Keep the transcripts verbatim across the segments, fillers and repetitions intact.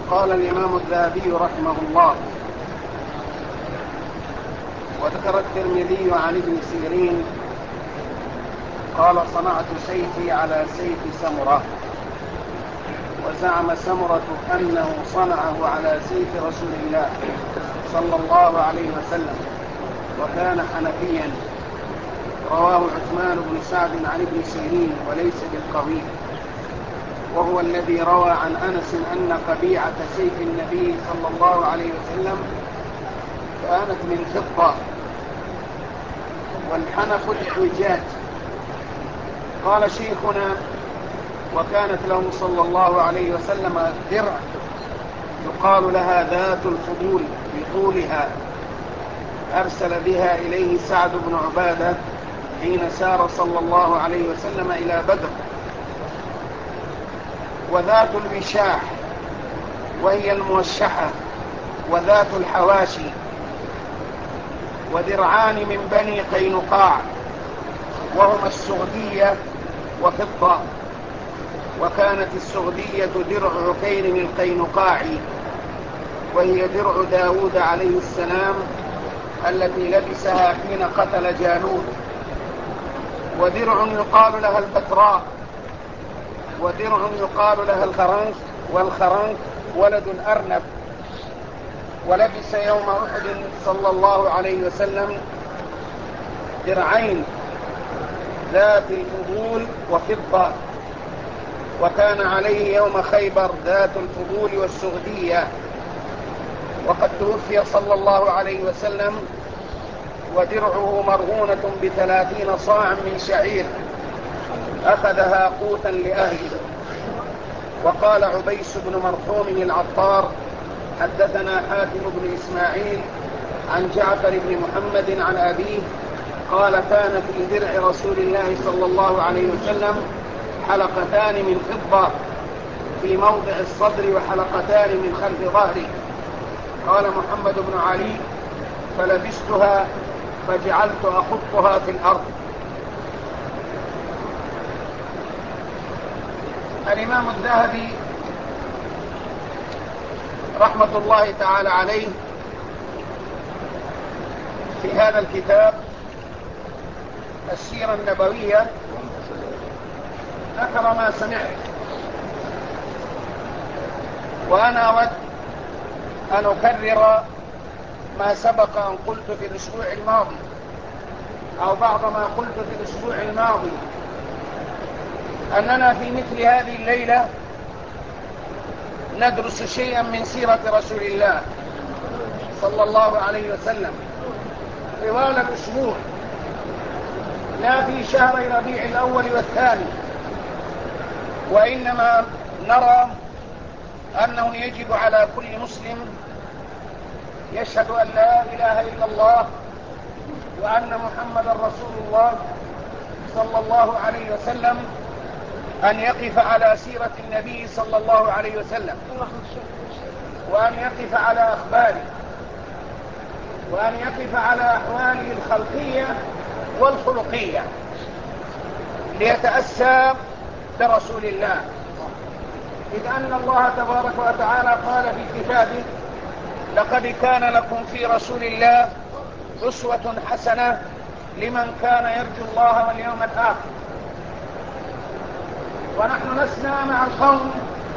قال الإمام الذهبي رحمه الله: وذكر الترمذي عن ابن سيرين قال: صنعت سيفي على سيف سمرة. وزعم سمرة أنه صنعه على سيف رسول الله صلى الله عليه وسلم، وكان حنفيا. رواه عثمان بن سعد عن ابن سيرين وليس بالقوي، وهو الذي روى عن أنس أن قبيعة سيف النبي صلى الله عليه وسلم كانت من فضة، والحنف الإعوجاج. قال شيخنا: وكانت له صلى الله عليه وسلم درع يقال لها ذات الفضول بطولها، أرسل بها إليه سعد بن عبادة حين سار صلى الله عليه وسلم إلى بدر. وذات الوشاح وهي الموشحة، وذات الحواشي. ودرعان من بني قينقاع، وهما السغدية وفضة. وكانت السغدية درع عكير القينقاعي، وهي درع داود عليه السلام التي لبسها حين قتل جالوت. ودرع يقال لها البتراء، ودرع يقال لها الخرنق، والخرنق ولد الأرنب. ولبس يوم أحد صلى الله عليه وسلم درعين ذات الفضول وفضة، وكان عليه يوم خيبر ذات الفضول والسغدية. وقد توفي صلى الله عليه وسلم ودرعه مرهونة بثلاثين صاعا من شعير أخذها قوتا لأهله. وقال عبيس بن مرحوم العطار: حدثنا حاتم بن إسماعيل عن جعفر بن محمد عن أبيه قال: كان في درع رسول الله صلى الله عليه وسلم حلقتان من فضة في موضع الصدر، وحلقتان من خلف ظهره. قال محمد بن علي: فلبستها فجعلت أخطها في الأرض. الإمام الذهبي رحمة الله تعالى عليه في هذا الكتاب السيرة النبوية ذكر ما سمعت، وأنا أود أن أكرر ما سبق أن قلت في الأسبوع الماضي، أو بعض ما قلت في الأسبوع الماضي، أننا في مثل هذه الليلة ندرس شيئا من سيرة رسول الله صلى الله عليه وسلم طوال الأسبوع، لا في شهر ربيع الأول والثاني. وإنما نرى أنه يجب على كل مسلم يشهد أن لا إله إلا الله وأن محمد رسول الله صلى الله عليه وسلم أن يقف على سيرة النبي صلى الله عليه وسلم، وأن يقف على أخباره، وأن يقف على أحواله الخلقية والخلقية، ليتأسى برسول الله. إذ أن الله تبارك وتعالى قال في كتابه: لقد كان لكم في رسول الله أسوة حسنة لمن كان يرجو الله واليوم الآخر. ونحن لسنا مع القوم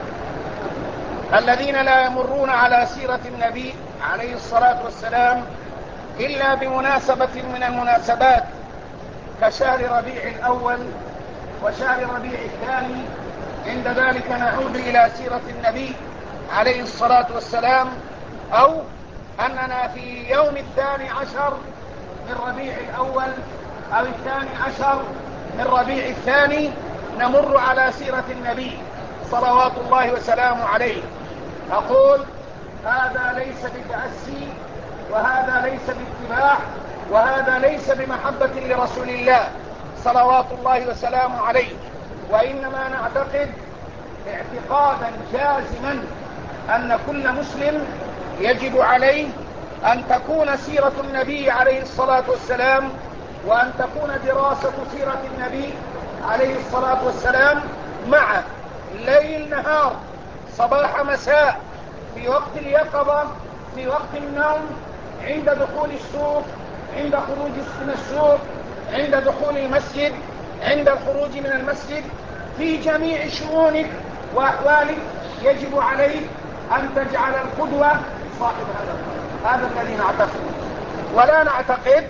الذين لا يمرون على سيرة النبي عليه الصلاة والسلام إلا بمناسبة من المناسبات، كشهر ربيع الأول وشهر ربيع الثاني. عند ذلك نعود إلى سيرة النبي عليه الصلاة والسلام، أو أننا في يوم الثاني عشر من ربيع الأول أو الثاني عشر من ربيع الثاني نمر على سيرة النبي صلوات الله وسلامه عليه. أقول: هذا ليس بتأسي، وهذا ليس باتباع، وهذا ليس بمحبة لرسول الله صلوات الله وسلامه عليه، وإنما نعتقد اعتقادا جازما أن كل مسلم يجب عليه أن تكون سيرة النبي عليه الصلاة والسلام، وأن تكون دراسة سيرة النبي عليه الصلاة والسلام معه ليل نهار، صباح مساء، في وقت اليقظة، في وقت النوم، عند دخول السوق، عند خروج من السوق، عند دخول المسجد، عند الخروج من المسجد، في جميع شؤونك وأحوالك يجب عليك أن تجعل القدوة صاحب هذا هذا الذي نعتقد. ولا نعتقد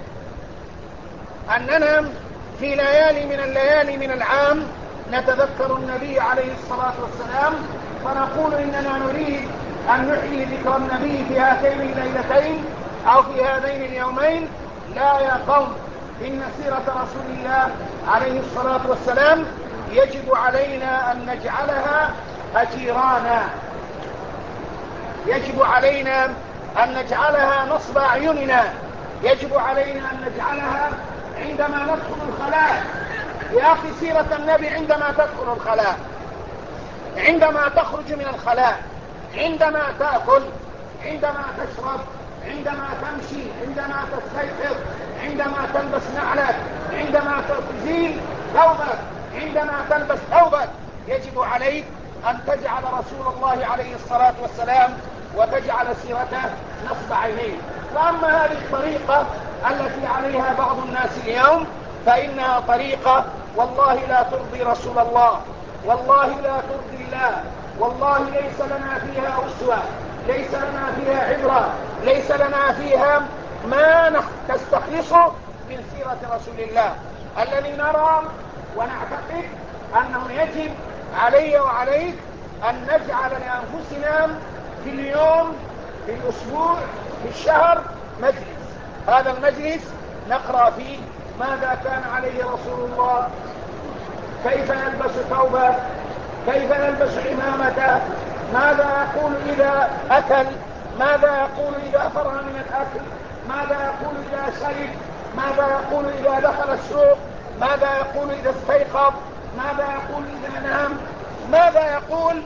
أننا في ليالي من الليالي من العام نتذكر النبي عليه الصلاة والسلام فنقول إننا نريد أن نحيي ذكر النبي في هاتين الليلتين أو في هذين اليومين. لا يا قوم، إن سيرة رسول الله عليه الصلاة والسلام يجب علينا أن نجعلها أجيرانا، يجب علينا أن نجعلها نصب أعيننا، يجب علينا أن نجعلها عندما ندخل الخلاء. يا أخي سيرة النبي عندما تدخل الخلاء، عندما تخرج من الخلاء، عندما تأكل، عندما تشرب، عندما تمشي، عندما تستيقظ، عندما تلبس نعلك، عندما تزيل ثوبك، عندما تلبس ثوبك، يجب عليك أن تجعل رسول الله عليه الصلاة والسلام وتجعل سيرته نصب عينيه. وأما هذه الطريقة التي عليها بعض الناس اليوم فإنها طريقة والله لا ترضي رسول الله، والله لا ترضي الله، والله ليس لنا فيها أسوة، ليس لنا فيها عبرة، ليس لنا فيها ما نستخلصه من سيرة رسول الله. الذي نرى ونعتقد أنه يجب علي وعليك أن نجعل لأنفسنا في اليوم، في الأسبوع، في الشهر مجلس. هذا المجلس نقرأ فيه ماذا كان عليه رسول الله، كيف يلبس ثوبه، كيف يلبس عمامته، ماذا يقول إذا أكل، ماذا يقول إذا فرغ من الأكل، ماذا يقول إذا شرب، ماذا يقول إذا دخل السوق، ماذا يقول إذا استيقظ، ماذا يقول إذا نام، ماذا يقول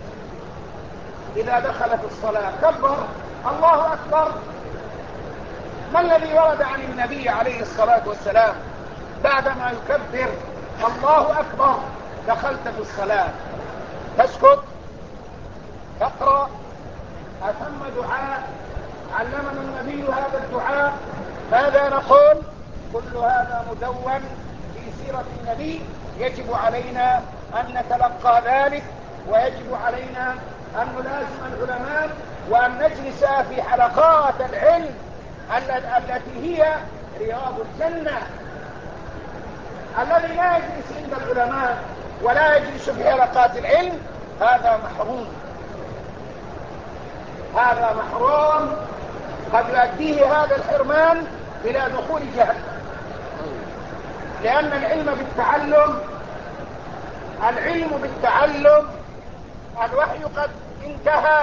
إذا دخل في الصلاة. كبر الله أكبر. ما الذي ورد عن النبي عليه الصلاة والسلام بعدما يكبر الله أكبر دخلت في الصلاة؟ تسكت، تقرأ، أتم دعاء علمنا النبي هذا الدعاء، ماذا نقول؟ كل هذا مدون في سيرة النبي. يجب علينا أن نتلقى ذلك، ويجب علينا أن نلازم العلماء وأن نجلس في حلقات العلم التي هي رياض الجنة. الذي لا يجلس عند العلماء ولا يجلس في حلقات العلم هذا محروم، هذا محروم، قد يؤديه هذا الحرمان إلى دخول جهنم. لأن العلم بالتعلم، العلم بالتعلم، الوحي قد انتهى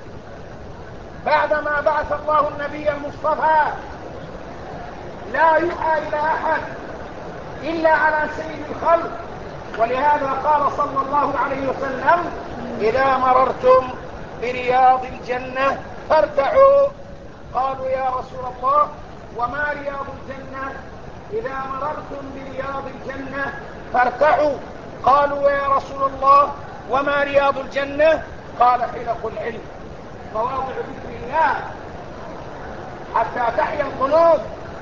بعدما بعث الله النبي المصطفى. لا يوحى إلى أحد إلا على سيد الخلق. ولهذا قال صلى الله عليه وسلم: إذا مررتم برياض الجنة فارتعوا. قالوا يا رسول الله وما رياض الجنة؟ إذا مررتم برياض الجنة فارتعوا. قالوا يا رسول الله وما رياض الجنة؟ قال حلق العلم، مواضع ذكر الله، حتى تحيا القلوب،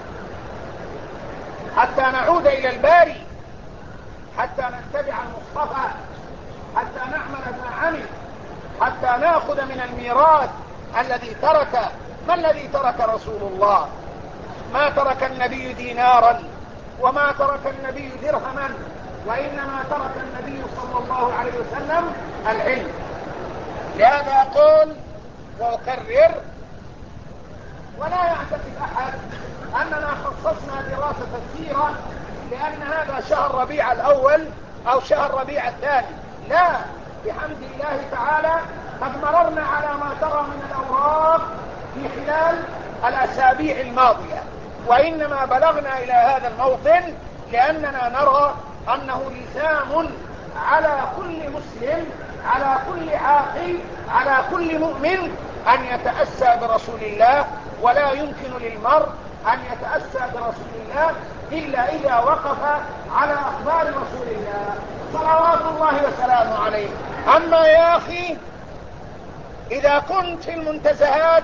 حتى نعود إلى الباري، حتى نتبع المصطفى، حتى نعمل ما عمل، حتى نأخذ من الميراث الذي ترك. ما الذي ترك رسول الله؟ ما ترك النبي دينارا، وما ترك النبي درهما، وإنما ترك النبي صلى الله عليه وسلم العلم. لهذا أقول وأكرر، ولا يعتقد أحد أننا خصصنا دراسة السيرة لأن هذا شهر ربيع الأول أو شهر ربيع الثاني. لا، بحمد الله تعالى قد مررنا على ما ترى من الأوراق في خلال الأسابيع الماضية، وإنما بلغنا إلى هذا الموطن لأننا نرى أنه لزام على كل مسلم، على كل عاقل، على كل مؤمن أن يتأسى برسول الله. ولا يمكن للمرء أن يتأسى برسول الله إلا إذا وقف على أخبار رسول الله صلوات الله وسلامه عليه. أما يا أخي إذا كنت في المنتزهات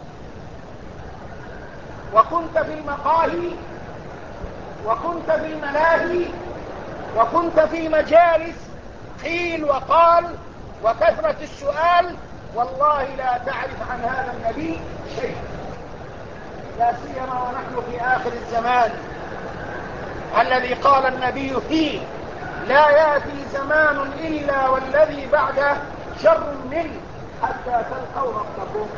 وكنت في المقاهي وكنت في الملاهي وكنت في مجالس قيل وقال وكثرة السؤال، والله لا تعرف عن هذا النبي شيء، لا سيما ونحن في آخر الزمان الذي قال النبي فيه: لا يأتي زمان إلا والذي بعده شر منه حتى تلقوا ربكم.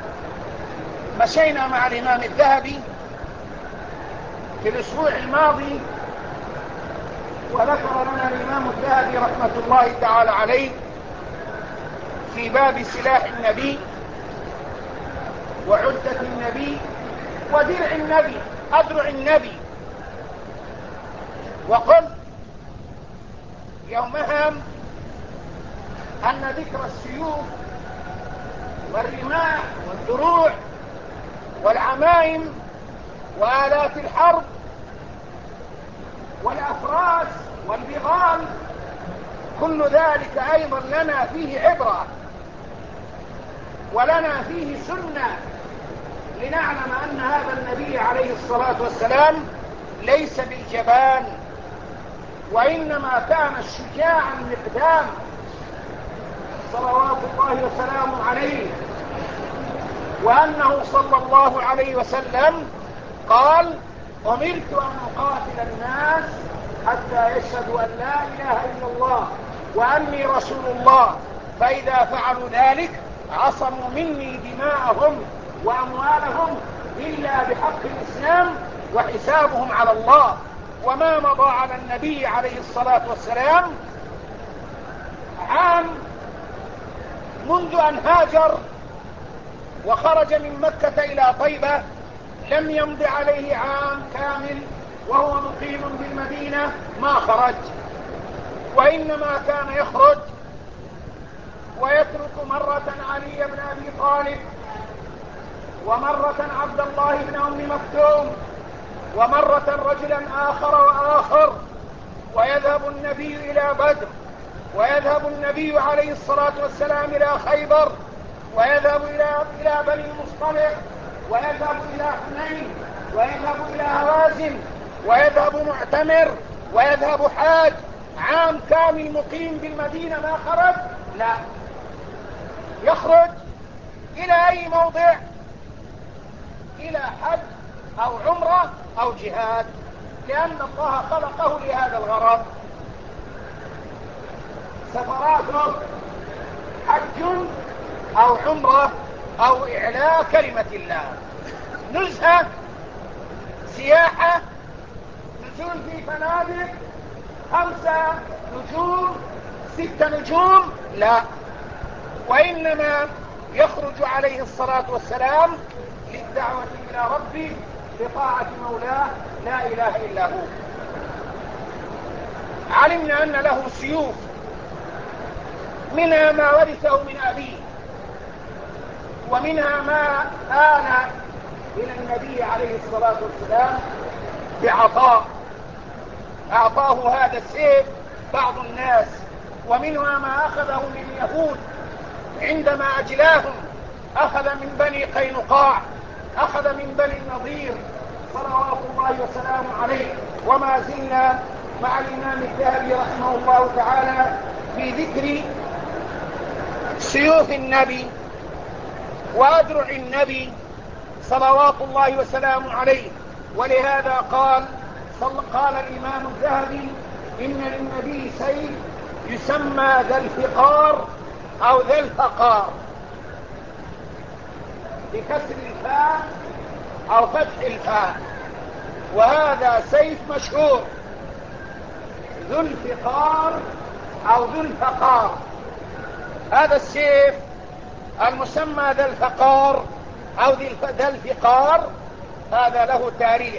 مشينا مع الإمام الذهبي في الأسبوع الماضي وذكر لنا الإمام الذهبي رحمة الله تعالى عليه في باب سلاح النبي وعدة النبي ودرع النبي، أدرع النبي، وقل يومها أن ذكر السيوف والرماح والدروع والعمائم وآلات الحرب والأفراس والبغال كل ذلك أيضا لنا فيه عبرة ولنا فيه سنة، لنعلم أن هذا النبي عليه الصلاة والسلام ليس بالجبان، وإنما كان الشجاع المقدام صلوات الله وسلامه عليه، وأنه صلى الله عليه وسلم قال: أمرت أن أقاتل الناس حتى يشهدوا أن لا إله إلا الله وأني رسول الله، فإذا فعلوا ذلك عصموا مني دماءهم وأموالهم إلا بحق الإسلام وحسابهم على الله. وما مضى على النبي عليه الصلاة والسلام عام منذ أن هاجر وخرج من مكة إلى طيبة، لم يمض عليه عام كامل وهو مقيم بالمدينة ما خرج، وإنما كان يخرج ويترك مرة علي بن أبي طالب، ومرة عبد الله بن أم مكتوم، ومرة رجلا آخر وآخر، ويذهب النبي إلى بدر، ويذهب النبي عليه الصلاة والسلام إلى خيبر، ويذهب إلى إلى بني المصطلق، ويذهب إلى حنين، ويذهب إلى هوازن، ويذهب معتمر، ويذهب حاج. عام كامل مقيم بالمدينة ما خرج؟ لا، يخرج إلى أي موضع؟ إلى حج أو عمرة أو جهاد، لأن الله خلقه لهذا الغرض. سفراته حج أو عمرة أو إعلاء كلمة الله، نزهة، سياحة، نزول في فنادق خمسة نجوم ستة نجوم، لا، وإنما يخرج عليه الصلاة والسلام للدعوة إلى ربه بطاعة مولاه لا إله إلا هو. علمنا أن له سيوف، منها ما ورثه من أبيه، ومنها ما آل إلى النبي عليه الصلاة والسلام بعطاء، أعطاه هذا السيف بعض الناس، ومنها ما أخذه من اليهود عندما أجلاهم، أخذ من بني قينقاع، أخذ من بني النضير صلوات الله وسلامه عليه. وما زلنا مع الإمام الذهبي رحمه الله تعالى في ذكر سيوف النبي وأدرع النبي صلوات الله وسلامه عليه. ولهذا قال قال الإمام الذهبي: إن للنبي سيف يسمى ذا الفقار أو ذا الفقار، بكسر الفاء أو فتح الفاء، وهذا سيف مشهور، ذو الفقار أو ذو الفقار. هذا السيف المسمى ذا الفقار أو ذا الفقار هذا له تاريخ،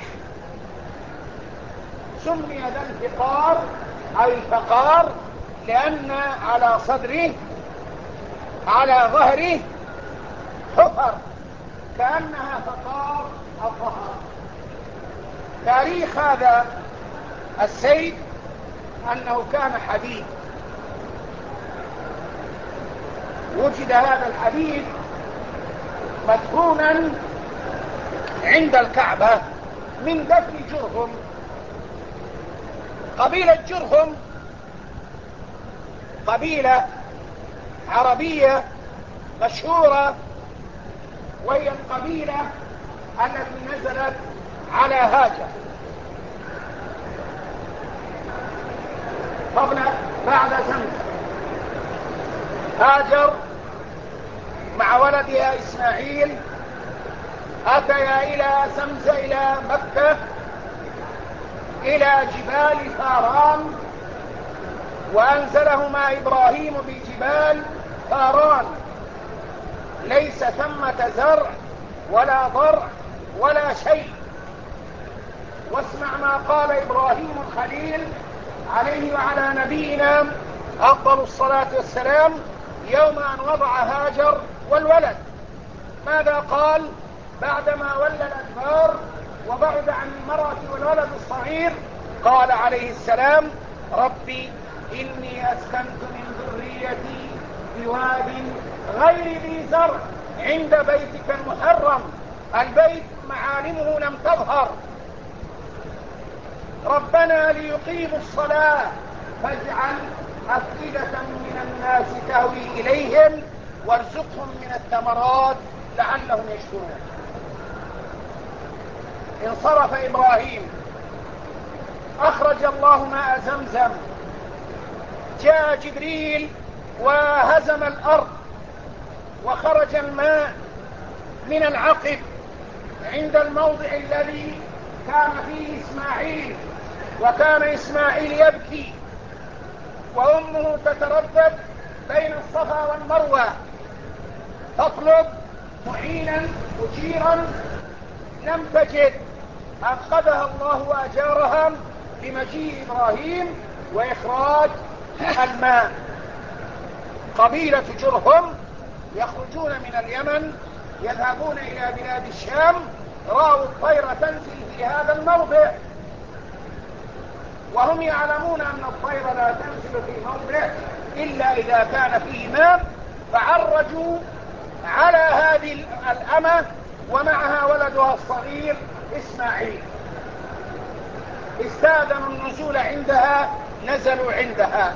سمي ذا الفقار أو الفقار لأن على صدره على ظهره حفر كأنها فقار الظهر. تاريخ هذا السيف أنه كان حديد، وجد هذا الحديث مدفونا عند الكعبة من دفن جرهم. قبيلة جرهم قبيلة عربية مشهورة، وهي القبيلة التي نزلت على هاجر قبل بعد زمزم. هاجر مع ولدها إسماعيل أتيا إلى زمزم إلى مكة إلى جبال فاران، وأنزلهما إبراهيم بجبال فاران، ليس ثمة زرع ولا ضرع ولا شيء. واسمع ما قال إبراهيم الخليل عليه وعلى نبينا أفضل الصلاة والسلام يوم أن وضع هاجر والولد. ماذا قال بعدما ولى الأدبار وبعد عن المرأة والولد الصغير؟ قال عليه السلام: ربي إني أسكنت من ذريتي بواد غير ذي زرع عند بيتك المحرم. البيت معالمه لم تظهر. ربنا ليقيموا الصلاة فاجعل أفئدة من الناس تهوي إليهم وارزقهم من الثمرات لعلهم يشكرون. انصرف إبراهيم، أخرج الله ماء زمزم، جاء جبريل وهزم الأرض وخرج الماء من العقب عند الموضع الذي كان فيه إسماعيل، وكان إسماعيل يبكي وأمه تتردد بين الصفا والمروة تطلب معينا مجيرا، لم تجد. أنقذها الله وأجارها بمجيء إبراهيم وإخراج الماء. قبيلة جرهم يخرجون من اليمن يذهبون إلى بلاد الشام، رأوا الطير تنزل في هذا الموضع، وهم يعلمون أن الطير لا تنزل في موضع إلا إذا كان فيه ماء، فعرجوا على هذه الأمة ومعها ولدها الصغير إسماعيل. استاذنوا النزول عندها، نزلوا عندها،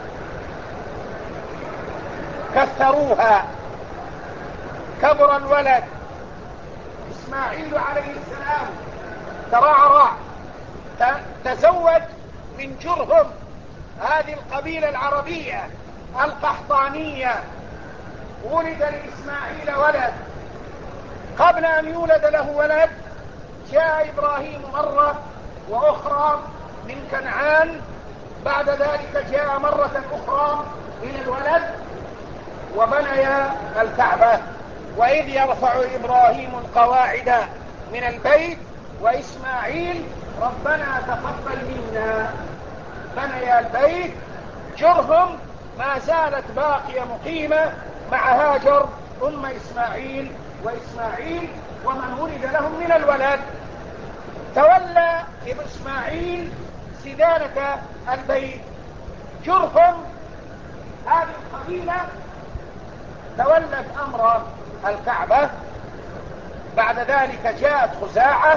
كثروها، كبر الولد إسماعيل عليه السلام، ترعرع، تزوج من جرهم، هذه القبيلة العربية القحطانية. ولد لإسماعيل ولد. قبل أن يولد له ولد جاء إبراهيم مرة وأخرى من كنعان، بعد ذلك جاء مرة أخرى إلى الولد وبنيا الكعبة. وإذ يرفع إبراهيم القواعد من البيت وإسماعيل ربنا تقبل منا، بنيا البيت. جرهم ما زالت باقية مقيمة مع هاجر أم إسماعيل وإسماعيل ومن ولد لهم من الولد. تولى ابن إسماعيل سدانة البيت. جرهم هذه القبيلة تولت أمر الكعبة. بعد ذلك جاءت خزاعة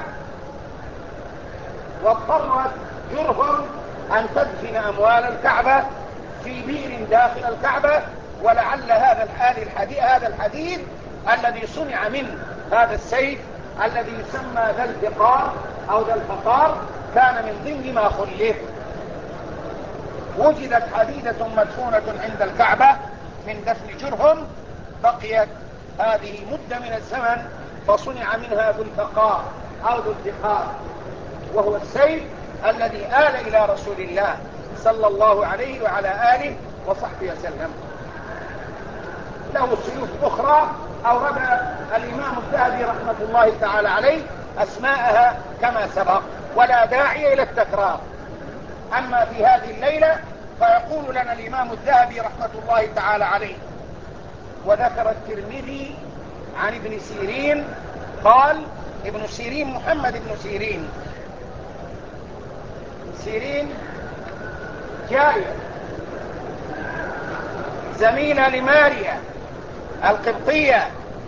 واضطرت جرهم أن تدفن أموال الكعبة في بئر داخل الكعبة. ولعل هذا الحديث, هذا الحديث الذي صنع من هذا السيف الذي يسمى ذا الفقار أو ذا الفقار كان من ضمن ما خلف. وجدت حديدة مدفونة عند الكعبة من دفن جرهم، بقيت هذه مدة من الزمن فصنع منها ذو الفقار أو ذو الفقار، وهو السيف الذي آل إلى رسول الله صلى الله عليه وعلى آله وصحبه وسلم. له سيوف أخرى أورد الإمام الذهبي رحمة الله تعالى عليه أسماءها كما سبق، ولا داعي إلى التكرار. أما في هذه الليلة فيقول لنا الإمام الذهبي رحمة الله تعالى عليه: وذكر الترمذي عن ابن سيرين قال، ابن سيرين محمد بن سيرين، سيرين جارية زميلة لماريا القبطية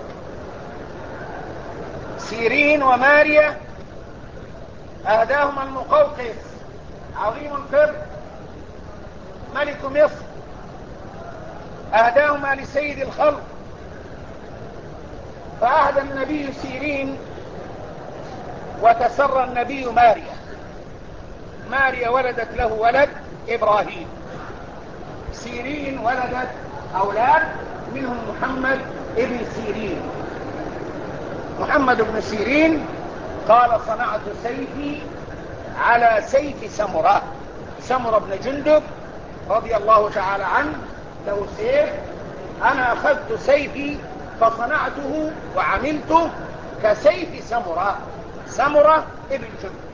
سيرين وماريا أهداهما المقوقس عظيم القبط ملك مصر، أهداهما لسيد الخلق. فأهدى النبي سيرين وتسرى النبي ماريا. ماريا ولدت له ولد إبراهيم، سيرين ولدت أولاد منهم محمد ابن سيرين. محمد بن سيرين قال: صنعت سيفي على سيف سمرة. سمرة بن جندب رضي الله تعالى عنه له سيف، أنا أخذت سيفي فصنعته وعملته كسيف سمرة. سمرة ابن جندب.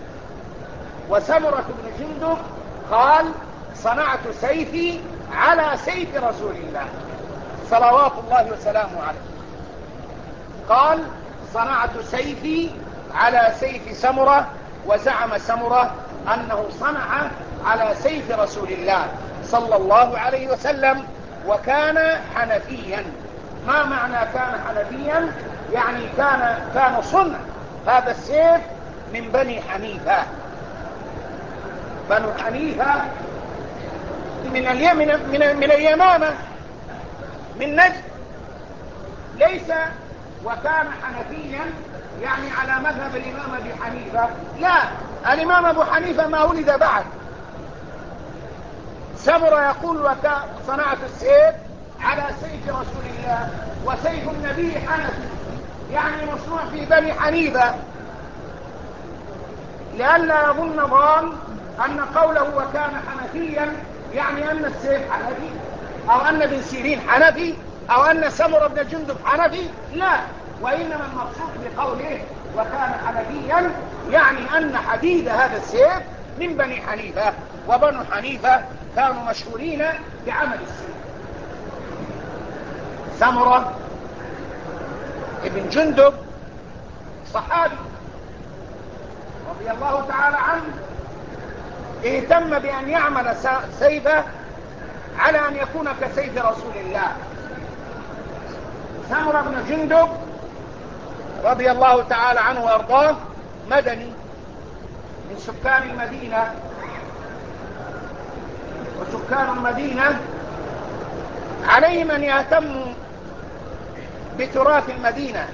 وسمرة بن جندب قال: صنعت سيفي على سيف رسول الله صلوات الله وسلامه عليه. قال: صنعت سيفي على سيف سمرة. وزعم سمرة أنه صنع على سيف رسول الله صلى الله عليه وسلم، وكان حنفيا. ما معنى كان حنفيا؟ يعني كان كان صنع هذا السيف من بني حنيفة. بنو حنيفة من اليمن، من, من اليمامة، من نجد. ليس وكان حنفيا يعني على مذهب الإمام أبي حنيفة، لا، الإمام أبو حنيفة ما ولد بعد. سمرة يقول: صنعت السيف على سيف رسول الله، وسيف النبي حنفي، يعني مصنوع في بني حنيفة، لئلا يظن ظان أن قوله وكان حنفيا يعني أن السيف حنفي، أو أن ابن سيرين حنفي، أو أن سمرة بن جندب حنفي، لا، وإنما المقصود بقوله وكان حنفيا يعني أن حديد هذا السيف من بني حنيفة، وبنو حنيفة كانوا مشهورين بعمل السيف. سمرة ابن جندب صحابي رضي الله تعالى عنه، اهتم بأن يعمل سيفه على أن يكون كسيف رسول الله. سمرة بن جندب رضي الله تعالى عنه وارضاه مدني من سكان المدينة، وسكان المدينة عليهم أن يهتموا بتراث المدينة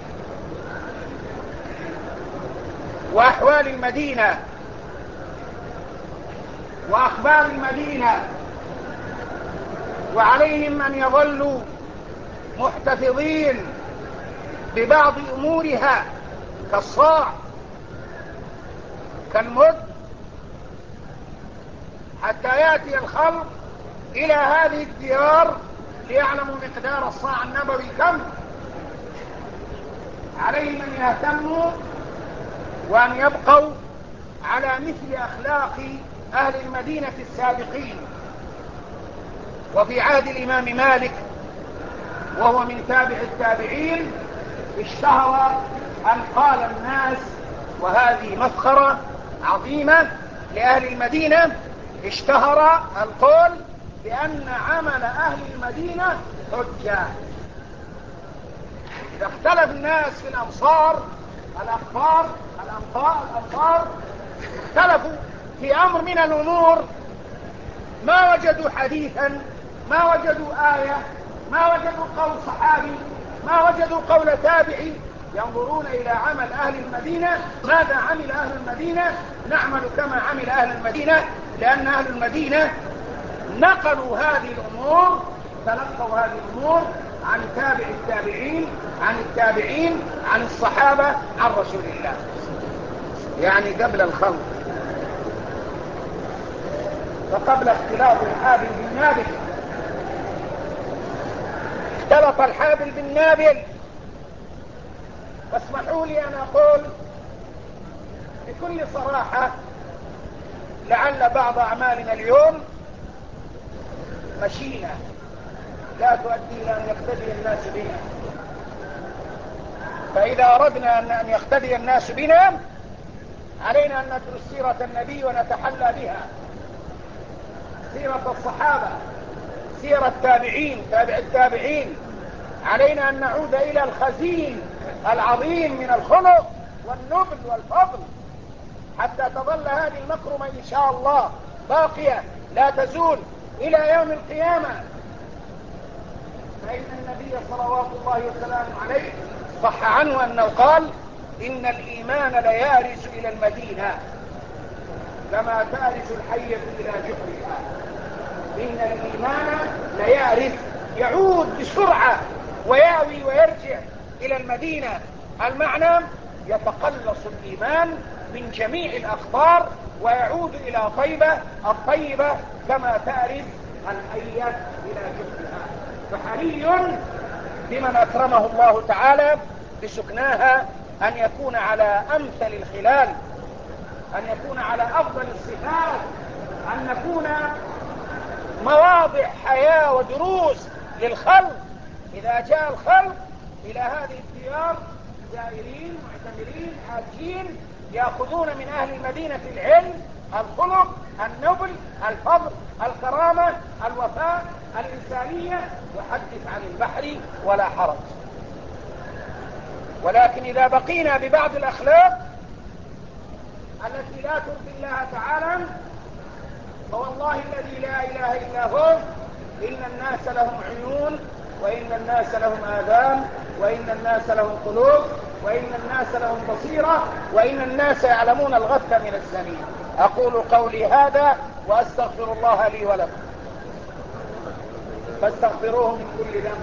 وأحوال المدينة وأخبار المدينة، وعليهم أن يظلوا محتفظين ببعض أمورها كالصاع، كالمد، حتى يأتي الخلق إلى هذه الديار ليعلموا مقدار الصاع النبوي كم. عليهم أن يهتموا وأن يبقوا على مثل أخلاق أهل المدينة السابقين. وفي عهد الإمام مالك وهو من تابع التابعين اشتهر أن قال الناس، وهذه مفخرة عظيمة لأهل المدينة، اشتهر القول بأن عمل أهل المدينة حجة. إذا اختلف الناس في الأمصار الأخبار الأمطار الأمطار اختلفوا في أمر من الأمور، ما وجدوا حديثا، ما وجدوا آية، ما وجدوا قول صحابي، ما وجدوا قول تابعي، ينظرون إلى عمل أهل المدينة. ماذا عمل أهل المدينة؟ نعمل كما عمل أهل المدينة، لأن أهل المدينة نقلوا هذه الأمور، تلقوا هذه الأمور عن تابع التابعين، عن التابعين، عن الصحابة، عن رسول الله، يعني قبل الخلق، وقبل اختلاط الحابل بالنابل. اختلط الحابل بالنابل. واسمحوا لي أن أقول بكل صراحة، لعل بعض أعمالنا اليوم مشينة لا تؤدي إلى أن يقتدي الناس بنا، فإذا أردنا أن يقتدي الناس بنا علينا أن ندرس سيرة النبي ونتحلى بها، سيرة الصحابة، سيرة التابعين، تابع التابعين، علينا أن نعود إلى الخزين العظيم من الخلق والنبل والفضل حتى تظل هذه المكرمة إن شاء الله باقية لا تزول إلى يوم القيامة. فإن النبي صلوات الله وسلامه عليه صح عنه أنه قال: إن الإيمان ليارث إلى المدينة كما تارث الحية إلى جحرها. إن الإيمان ليارث، يعود بسرعة ويأوي ويرجع إلى المدينة. المعنى يتقلص الإيمان من جميع الأخطار ويعود إلى طيبة الطيبة كما تارث الحية إلى جحرها. فحري بمن أكرمه الله تعالى بسكناها أن يكون على أمثل الخلال، أن يكون على أفضل الصفات، أن نكون مواضع حياة ودروس للخلق. إذا جاء الخلق إلى هذه الديار زائرين معتمرين حاجين يأخذون من أهل المدينة العلم، الخلق، النبل، الفضل، الكرامة، الوفاء، الإنسانية، وحدث عن البحر ولا حرج. ولكن إذا بقينا ببعض الأخلاق التي لا ترضي الله تعالى فوالله الذي لا إله إلا هو إن الناس لهم عيون وإن الناس لهم آذان وإن الناس لهم قلوب وإن الناس لهم بصيرة وإن الناس يعلمون الغث من الزمين. أقول قولي هذا وأستغفر الله لي ولكم فاستغفروه من كل ذنب.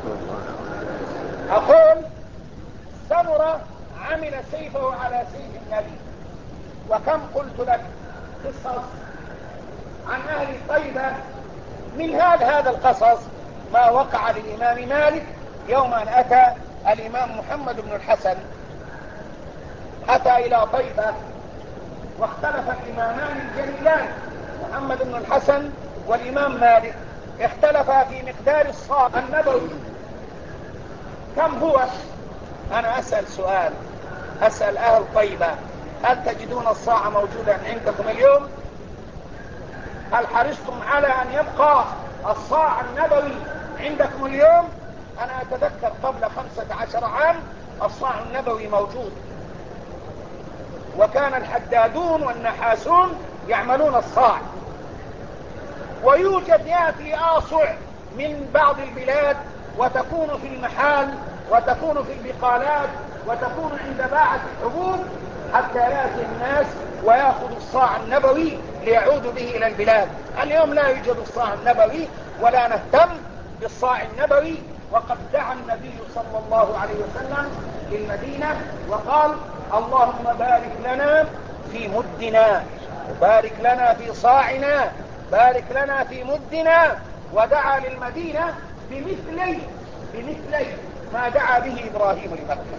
أقول: سمرة عمل سيفه على سيف النبي، وكم قلت لك قصص عن أهل طيبة من هذا هذا القصص ما وقع للإمام مالك يوم أن أتى الإمام محمد بن الحسن، أتى إلى طيبة واختلف الإمامان الجليلان محمد بن الحسن والإمام مالك، اختلفا في مقدار الصاع النبوي كم هو. أنا أسأل سؤال، أسأل أهل طيبة: هل تجدون الصاع موجودا عندكم اليوم؟ هل حرصتم على أن يبقى الصاع النبوي عندكم اليوم؟ أنا أتذكر قبل خمسة عشر عام الصاع النبوي موجود، وكان الحدادون والنحاسون يعملون الصاع، ويوجد يأتي آصع من بعض البلاد وتكون في المحال وتكون في البقالات وتكون عند باعة الحبوب حتى يأتي الناس ويأخذ الصاع النبوي ليعودوا به إلى البلاد. اليوم لا يوجد الصاع النبوي ولا نهتم بالصاع النبوي، وقد دعا النبي صلى الله عليه وسلم للمدينة وقال: اللهم بارك لنا في مدنا، بارك لنا في صاعنا، بارك لنا في مدنا. ودعا للمدينة بمثلي بمثلي ما دعا به إبراهيم لمكة.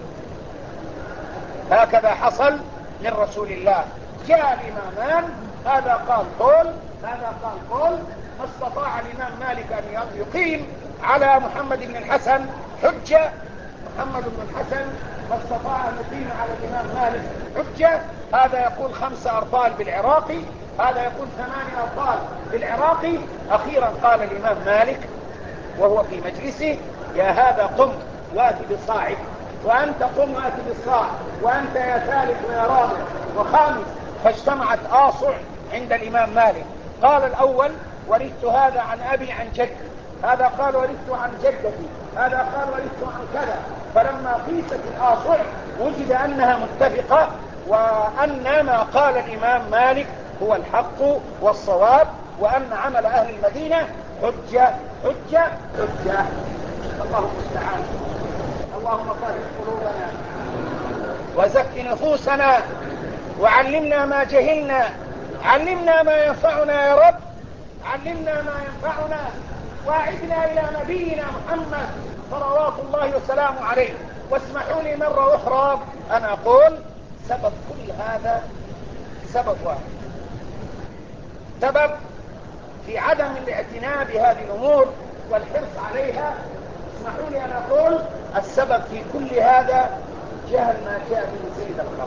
هكذا حصل من رسول الله. جاء الإمامان، هذا قال قول هذا قال قول، ما استطاع الإمام مالك أن يقيم على محمد بن الحسن حجة. محمد بن الحسن ما استطاع أن يقيم على الإمام مالك حجة. هذا يقول خمسة أرطال بالعراقي، هذا يقول ثمانية أرطال بالعراقي. أخيرا قال الإمام مالك وهو في مجلسه: يا هذا قم وات بصاعك، وأنت قم وات بالصاع، وأنت يا ثالث ويا رابع وخامس. فاجتمعت آصع عند الإمام مالك. قال الأول: ورثت هذا عن أبي عن جدي، هذا قال ورثت عن جدتي، هذا قال ورثت عن كذا. فلما قيست الآصع وجد أنها متفقة، وأن ما قال الإمام مالك هو الحق والصواب، وأن عمل أهل المدينة حجة حجة حجة. الله المستعان. اللهم طهر قلوبنا وزك نفوسنا وعلمنا ما جهلنا، علمنا ما ينفعنا يا رب، علمنا ما ينفعنا، واعدنا إلى نبينا محمد صلوات الله وسلامه عليه. واسمحوا لي مرة أخرى أن أقول: سبب كل هذا سبب واحد، سبب في عدم الاعتناء بهذه الأمور والحرص عليها. اسمحوا لي أن أقول: السبب في كل هذا جهل ما جاء به سيد الخلق.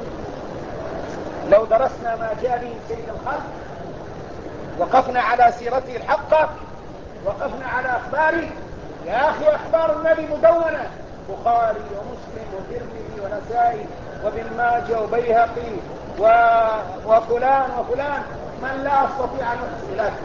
لو درسنا ما جاء به سيد الخلق، وقفنا على سيرته الحقة، وقفنا على أخباره، يا أخي أخبار النبي مدونة، بخاري ومسلم وترمذي ونسائي وابن ماجه وبيهقي و... وفلان وفلان، من لا أستطيع أن أحصي لك.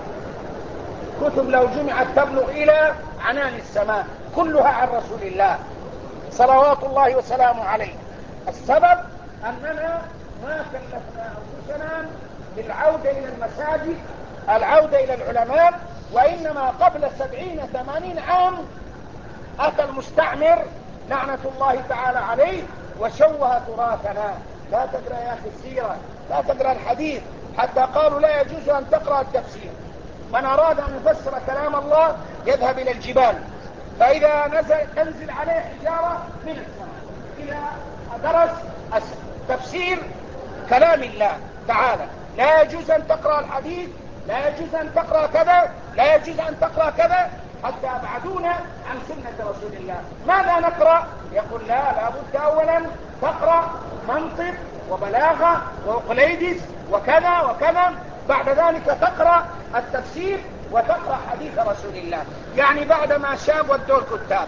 كتب لو جمعت تبلغ إلى عنان السماء، كلها عن رسول الله صلوات الله وسلامه عليه. السبب أننا ما كلفنا أنفسنا بالعودة إلى المساجد، العودة إلى العلماء، وإنما قبل سبعين ثمانين عام أتى المستعمر لعنة الله تعالى عليه وشوه تراثنا. لا تقرأ يا أخي السيرة، لا تقرأ الحديث، حتى قالوا لا يجوز أن تقرأ التفسير. من أراد أن يفسر كلام الله يذهب إلى الجبال، فإذا نزل تنزل عليه حجارة من السماء إذا درس تفسير كلام الله تعالى. لا يجوز أن تقرأ الحديث، لا يجوز أن تقرأ كذا، لا يجوز أن تقرأ كذا، حتى أبعدونا عن سنة رسول الله. ماذا نقرأ؟ يقول لا، لابد أولا تقرأ منطق وبلاغة وأقليدس وكذا وكذا، بعد ذلك تقرأ التفسير وتقرأ حديث رسول الله. يعني بعدما شاب والدور كتاب،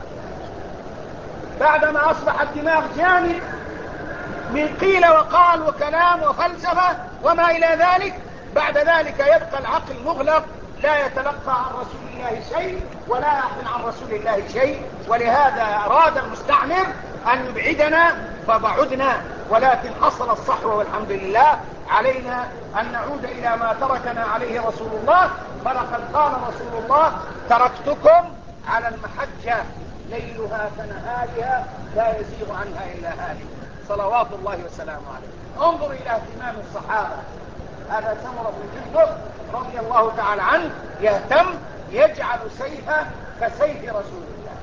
بعدما أصبح الدماغ جامد من قيل وقال وكلام وفلسفة وما إلى ذلك، بعد ذلك يبقى العقل مغلق، لا يتلقى عن رسول الله شيء ولا يعقل عن رسول الله شيء. ولهذا أراد المستعمر أن يبعدنا فبعدنا، ولكن حصل الصحوة والحمد لله. علينا أن نعود إلى ما تركنا عليه رسول الله، فلقد قال رسول الله تركتكم على المحجة ليلها كنهارها لا يزيغ عنها إلا هالك، صلوات الله وسلامه عليه. انظر إلى اهتمام الصحابة. هذا سمرة بن جندب رضي الله تعالى عنه يهتم، يجعل سيفه كسيف رسول الله.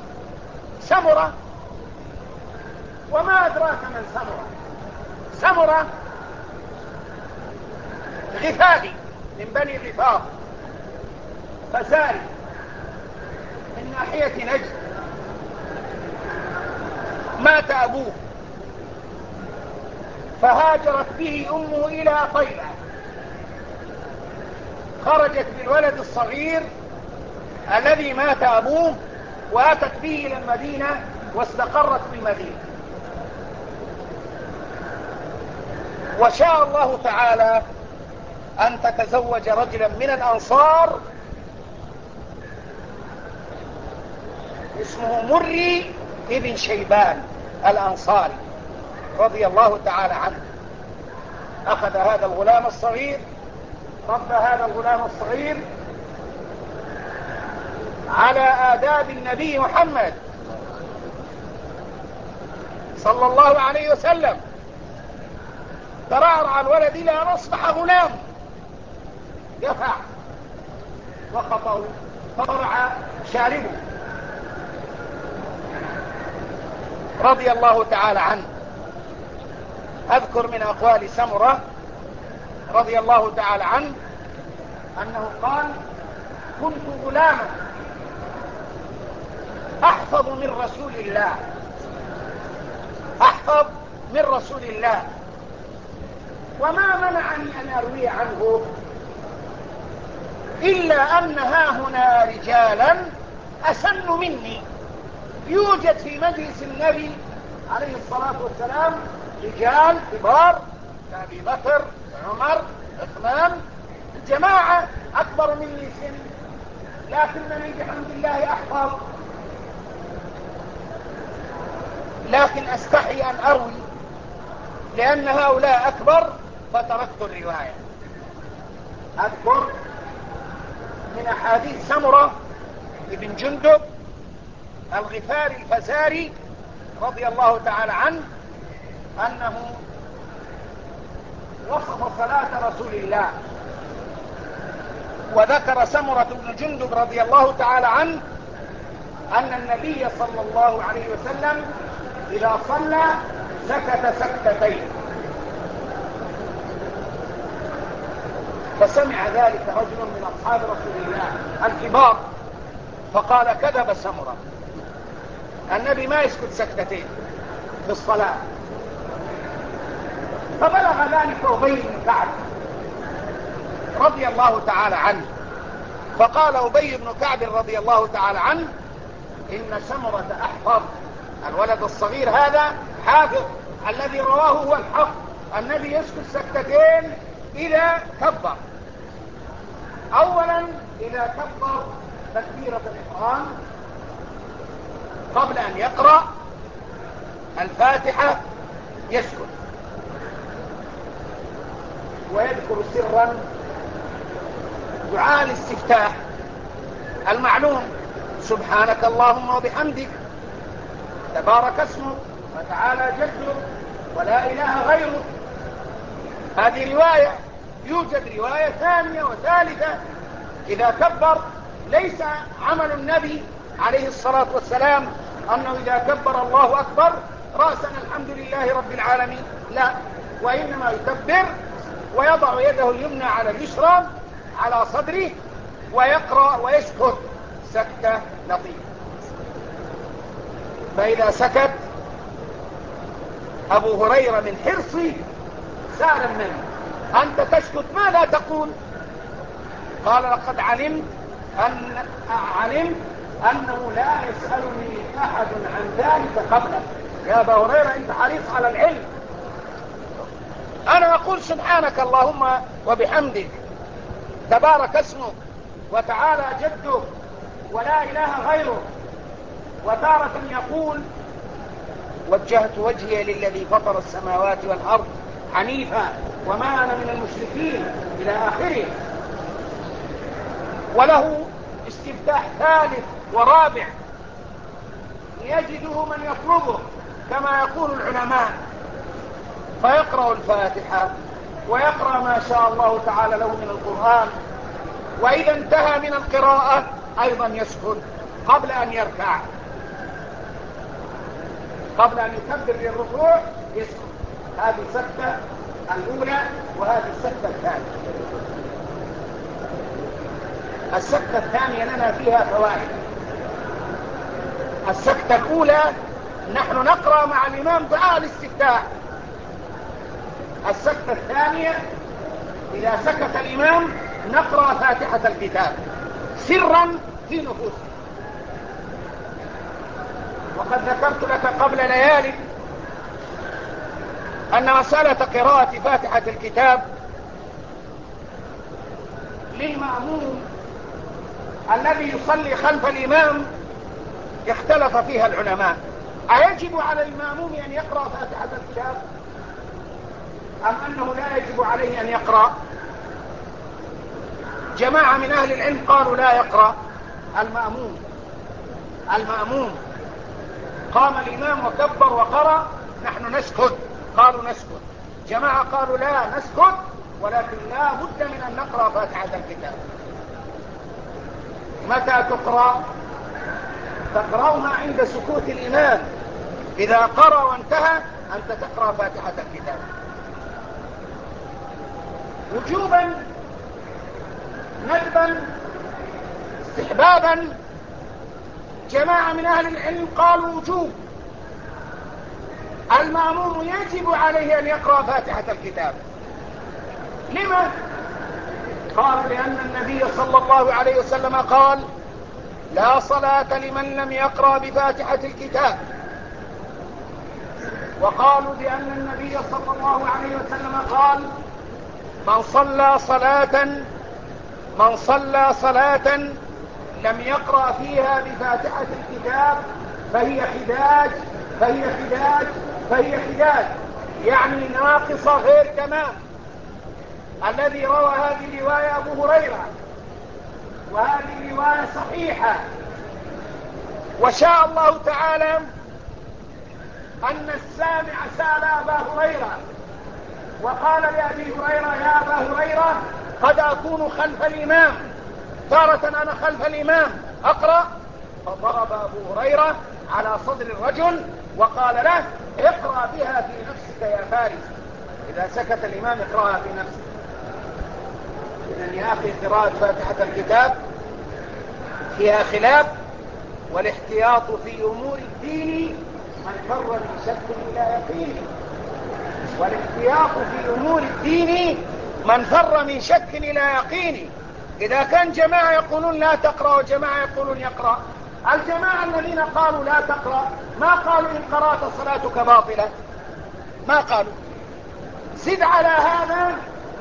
سمرة، وما أدراك من سمرة؟ سمرة غفاري من بني غفار، فزاري من ناحية نجد. مات أبوه فهاجرت به أمه إلى طيلة، خرجت بالولد الصغير الذي مات أبوه وأتت به إلى المدينة واستقرت في المدينة. وشاء الله تعالى أن تتزوج رجلا من الأنصار اسمه مري ابن شيبان الأنصاري رضي الله تعالى عنه. أخذ هذا الغلام الصغير، ربى هذا الغلام الصغير على آداب النبي محمد صلى الله عليه وسلم. ترعرع الولد إلى أن أصبح غلام، دفع وخطأه فرع شاربه رضي الله تعالى عنه. أذكر من أقوال سمرة رضي الله تعالى عنه أنه قال كنت غلاما أحفظ من رسول الله، أحفظ من رسول الله، وما منعني أن أروي عنه إلا أن ها هنا رجالا أسن مني. يوجد في مجلس النبي عليه الصلاة والسلام رجال كبار كأبي بكر، عمر، عثمان، جماعة أكبر مني سن، لكنني بحمد الله أحفظ، لكن أستحي أن أروي لأن هؤلاء أكبر فتركت الرواية. أذكر من أحاديث سمرة ابن جندب الغفاري الفزاري رضي الله تعالى عنه أنه وصف صلاة رسول الله، وذكر سمرة بن جندب رضي الله تعالى عنه أن النبي صلى الله عليه وسلم إذا صلى سكت سكتين، فسمع ذلك رجل من أصحاب رسول الله الكبار فقال كذب سمرة، النبي ما يسكت سكتتين في الصلاة. فبلغ ذلك أبي بن كعب رضي الله تعالى عنه، فقال أبي بن كعب رضي الله تعالى عنه إن سمرة أحفظ، الولد الصغير هذا حافظ، الذي رواه هو الحق. النبي يسكت سكتتين إذا كبر. أولا إذا كبر تكبيرة الإحرام قبل أن يقرأ الفاتحة يسكت ويذكر سرا دعاء الاستفتاح المعلوم: سبحانك اللهم وبحمدك، تبارك اسمك، وتعالى جدك، ولا إله غيرك. هذه رواية. يوجد رواية ثانية وثالثة إذا كبر. ليس عمل النبي عليه الصلاة والسلام أنه إذا كبر الله أكبر رأسا الحمد لله رب العالمين، لا، وإنما يكبر ويضع يده اليمنى على اليسرى على صدره ويقرأ ويسكت سكتة لطيفة. فإذا سكت أبو هريرة من حرصه سأل منه: أنت تسكت ماذا تقول؟ قال: لقد علمت أن علمت أنه لا يسألني أحد عن ذلك قبلك. يا أبا هريرة أنت حريص على العلم. أنا أقول سبحانك اللهم وبحمدك، تبارك اسمك، وتعالى جدك، ولا إله غيرك. وتارة يقول: وجهت وجهي للذي فطر السماوات والأرض حنيفا وما أنا من المشركين، إلى آخره. وله استفتاح ثالث ورابع يجده من يطلبه كما يقول العلماء، فيقرأ الفاتحة ويقرأ ما شاء الله تعالى له من القرآن، وإذا انتهى من القراءة أيضا يسكت قبل أن يركع، قبل أن يكبر للركوع يسكت. هذه السكتة الأولى وهذه السكتة الثانية. السكتة الثانية لنا فيها فوائد. السكتة الأولى نحن نقرأ مع الإمام دعاء الاستفتاح. السكتة الثانية إذا سكت الإمام نقرأ فاتحة الكتاب سرا في نفوسنا. وقد ذكرت لك قبل ليالي أن مسألة قراءة فاتحة الكتاب للمأموم الذي يصلي خلف الإمام اختلف فيها العلماء: أيجب على المأموم أن يقرأ فاتحة الكتاب أم أنه لا يجب عليه أن يقرأ؟ جماعة من أهل العلم قالوا لا يقرأ المأموم. المأموم قام الإمام وكبر وقرأ، نحن نسكت. قالوا نسكت. جماعة قالوا لا نسكت، ولكن لا بد من أن نقرأ فاتحة الكتاب. متى تقرأ؟ تقرأها عند سكوت الإمام. إذا قرأ وانتهى أنت تقرأ فاتحة الكتاب وجوبا، ندبا، استحبابا. جماعة من أهل العلم قالوا وجوب. المأموم يجب عليه أن يقرأ فاتحة الكتاب. لما؟ قالوا لأن النبي صلى الله عليه وسلم قال: لا صلاة لمن لم يقرأ بفاتحة الكتاب. وقالوا بأن النبي صلى الله عليه وسلم قال: من صلى صلاة من صلى صلاة لم يقرأ فيها بفاتحة الكتاب فهي خداج فهي خداج فهي خداج، يعني ناقصة غير تمام. الذي روى هذه الرواية أبو هريرة، وهذه الرواية صحيحة. وشاء الله تعالى أن السامع سأل أبا هريرة وقال لأبي هريرة: يا أبا هريرة، قد أكون خلف الإمام، تارة أنا خلف الإمام أقرأ. فضرب أبو هريرة على صدر الرجل وقال له: اقرأ بها في نفسك يا فارس، إذا سكت الإمام اقرأها في نفسك. إذن يا أخي قراءة فاتحة الكتاب فيها خلاف، والاحتياط في أمور الدين من فر من شك إلى يقين. والاحتياط في أمور الدين من فر من شك إلى يقين. إذا كان جماعة يقولون لا تقرأ وجماعة يقولون يقرأ، الجماعة الذين قالوا لا تقرأ ما قالوا إن قرأت صلاتك باطلة، ما قالوا. زد على هذا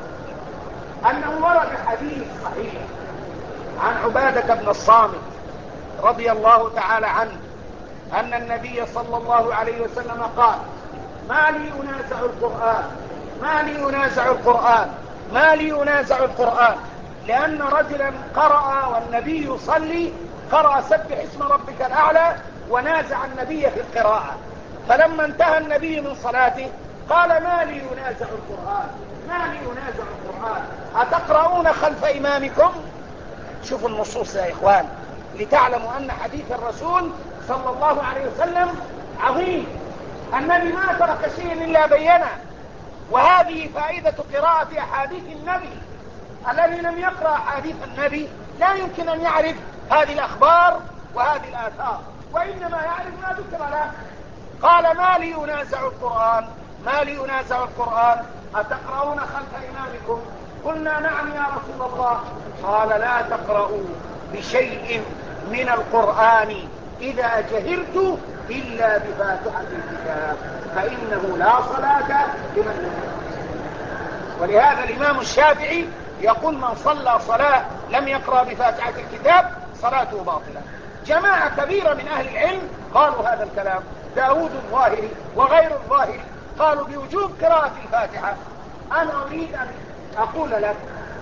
أنه ورد حديث صحيح عن عبادة بن الصامت رضي الله تعالى عنه أن النبي صلى الله عليه وسلم قال: ما لي أنازع القرآن ما لي أنازع القرآن ما لي أنازع القرآن لأن رجلا قرأ والنبي يصلي، قرأ سبح اسم ربك الأعلى ونازع النبي في القراءة، فلما انتهى النبي من صلاته قال: ما لي أنازع القرآن ما لي أنازع القرآن أتقرؤون خلف إمامكم؟ شوفوا النصوص يا إخوان لتعلموا أن حديث الرسول صلى الله عليه وسلم عظيم. النبي ما ترك شيئا إلا بينه، وهذه فائدة قراءة أحاديث النبي. الذي لم يقرأ أحاديث النبي لا يمكن أن يعرف هذه الأخبار وهذه الآثار، وإنما يعرف ما ذكر له. قال: ما لي أنازع القرآن ما لي أنازع القرآن أتقرؤون خلف إمامكم؟ قلنا: نعم يا رسول الله. قال: لا تقرؤوا بشيء من القرآن إذا جهرت إلا بفاتحة الكتاب فإنه لا صلاة لمن لم يقرأ. ولهذا الإمام الشافعي يقول: من صلى صلاة لم يقرأ بفاتحة الكتاب صلاته باطلة. جماعة كبيرة من أهل العلم قالوا هذا الكلام، داود الظاهري وغير الظاهري قالوا بوجوب قراءة الفاتحة. أنا أريد أن أقول لك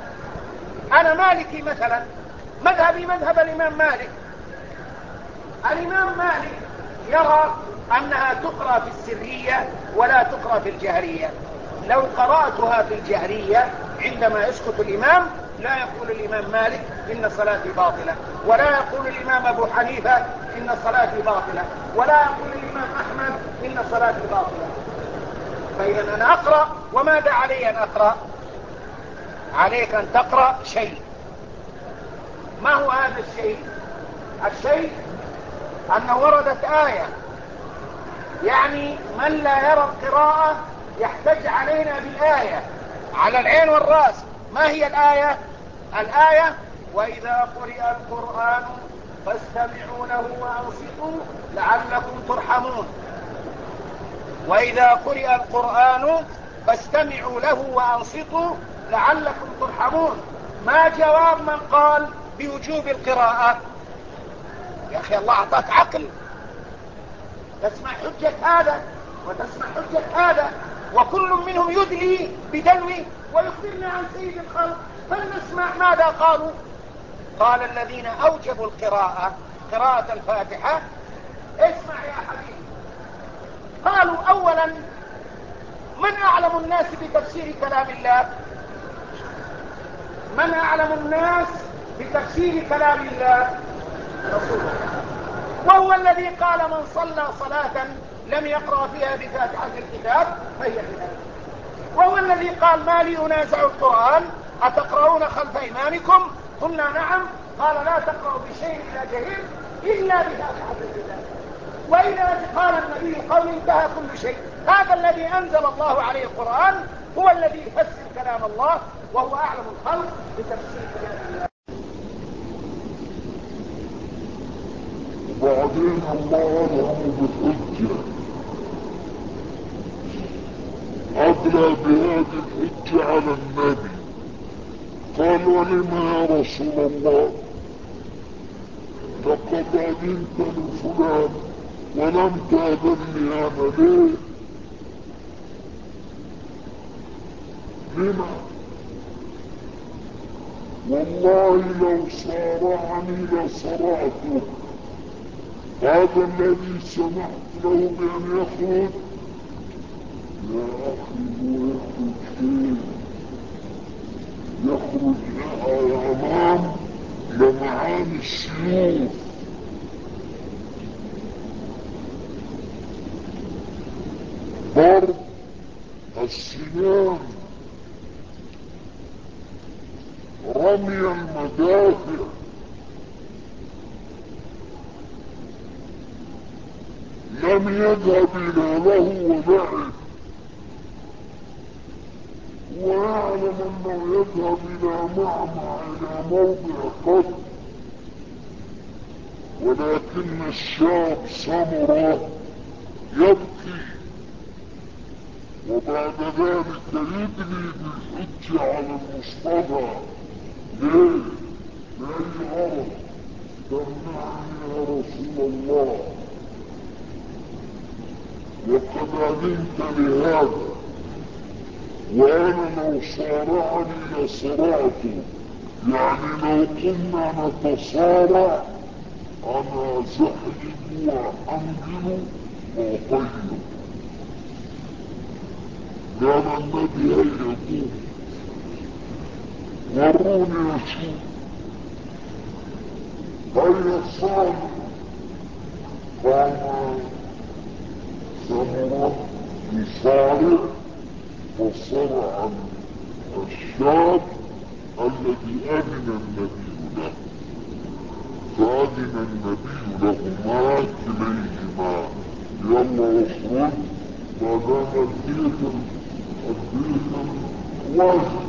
أنا مالكي مثلا، مذهبي مذهب الإمام مالك. الإمام مالك يرى أنها تقرأ في السرية ولا تقرأ في الجهرية. لو قرأتها في الجهرية عندما يسكت الإمام لا يقول الإمام مالك إن صلاتي باطلة، ولا يقول الإمام أبو حنيفة إن صلاتي باطلة، ولا يقول الإمام أحمد إن صلاتي باطلة. فإذا أنا أقرأ، وماذا علي أن أقرأ؟ عليك أن تقرأ شيء. ما هو هذا الشيء؟ الشيء أنه وردت آية، يعني من لا يرى القراءة يحتج علينا بالآية على العين والرأس. ما هي الآية؟ الآية: وإذا قرئ القرآن فاستمعوا له وأنصتوا لعلكم ترحمون. وإذا قرئ القرآن فاستمعوا له وأنصتوا لعلكم ترحمون. ما جواب من قال بوجوب القراءة؟ يا أخي الله أعطاك عقل، تسمع حجة هذا وتسمع حجة هذا، وكل منهم يدلي بدلوه ويخبرنا عن سيد الخلق، فلنسمع ماذا قالوا. قال الذين أوجبوا القراءة قراءة الفاتحة: اسمع يا حبيبي. قالوا: أولا من أعلم الناس بتفسير كلام الله؟ من أعلم الناس بتفسير كلام الله؟ رسول الله. وهو الذي قال: من صلى صلاة لم يقرأ فيها بفاتحة الكتاب فهي كذلك. وهو الذي قال: ما لي أنازع القرآن أتقرؤون خلف إمامكم؟ قلنا: نعم. قال: لا تقرأوا بشيء إذا جهرت إلا بفاتحة الكتاب. وإذا قال النبي قول انتهى كل شيء. هذا الذي أنزل الله عليه القرآن هو الذي يفسر كلام الله، وهو أعلم الخلق بتفسير كلام الله. وبعدين الله لهم بالحجة، أدلى بهذه الحجة على النبي. قال: ولما يا رسول الله؟ لقد أذنت لفلان ولم تأذني أنا، ليه؟ لما؟ والله لو صارعني لصرعته. هذا الذي سمحت له بأن يخرج، يا أخي هو يخرج فين؟ يخرج أمام لمعان السيوف. ضرب السنان، رمي المدافع. لم يذهب إلى له ولعب، ويعلم أنه يذهب إلى معمع إلى موضع قتل، ولكن الشاب سمرة يبكي، وبعد ذلك يدلي بالحج على المصطفى. ليه؟ لأي غرض؟ تمنعني يا رسول الله، وقد أذنت لهذا، وأنا لو صارعني لصرعته. يعني لو كنا نتصارع أنا زحلب وأنجل وأطيب. قال النبي هيا قوم وروني أشوف. هيا صالح. قام سمرة يصارع فصرع الشاب الذي أذن النبي له، فأذن النبي لهما كليهما يلا اخرج ما دام البيت البيت واجب.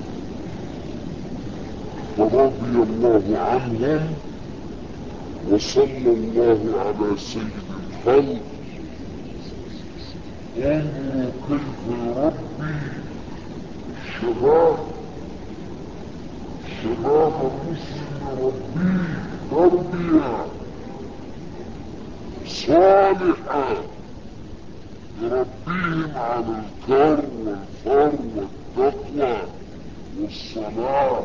فرضي الله عنهم، وصلى الله على سيد الخلق. انظروا كيف يربي الشباب، شباب المسلم يربيه تربية صالحة، يربيهم على الكر والفر والتقوى والصلاة.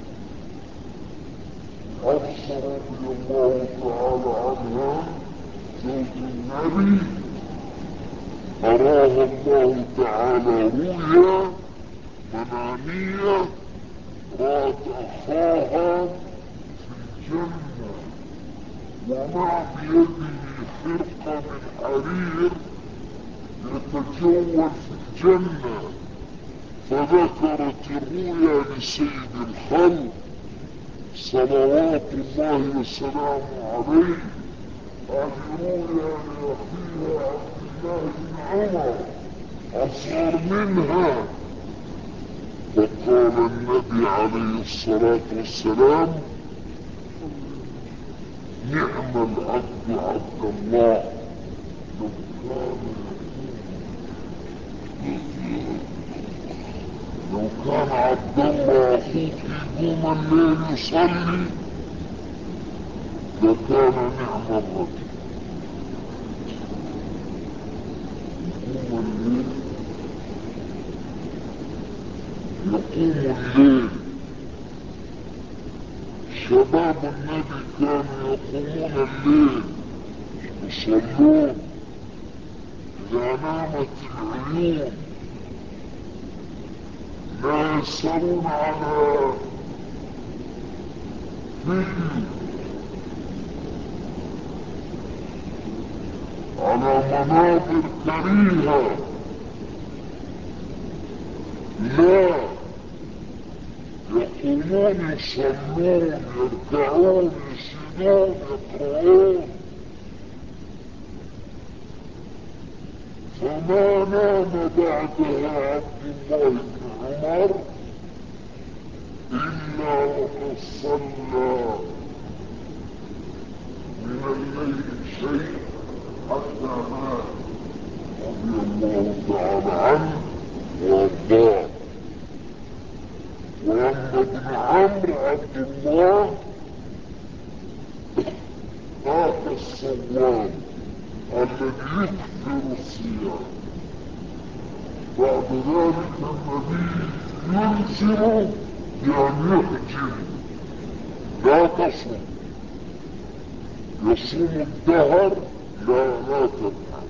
حفصة رضي الله تعالى عنها زوج النبي أراها الله تعالى رؤيا منامية، رأت أخاها في الجنة ومع بيده خرقة من حرير يتجول في الجنة، فذكرت الرؤيا لسيد الخلق صلوات الله وسلامه عليه. هذه رؤيا لأخيها عبد الله بن عمر أصغر منها. فقال النبي عليه الصلاة والسلام نعم العبد عبد الله. لو كان لو كان عبد الله أخوك يقوم الليل يصلي لكان نعم الرجل. يقوم الليل يقوم الليل. شباب النبي كانوا يقومون الليل يصلون إذا نامت العيون، لا يسرون على فيديو، على مناظر كريهة، لا، يقومون يصلون يركعون يسجدون يقرؤون. فما نام بعدها عبد الله بن عمر إلا وقد صلى من الليل شيء حتى مات رضي الله تعالى عنه وارضاه. واما ابن عمرو عبد الله ذاك الصوام الذي يكثر الصيام، بعد ذلك النبي يلزم بأن يحجم لا تصم، يصوم الدهر لا لا تفعل،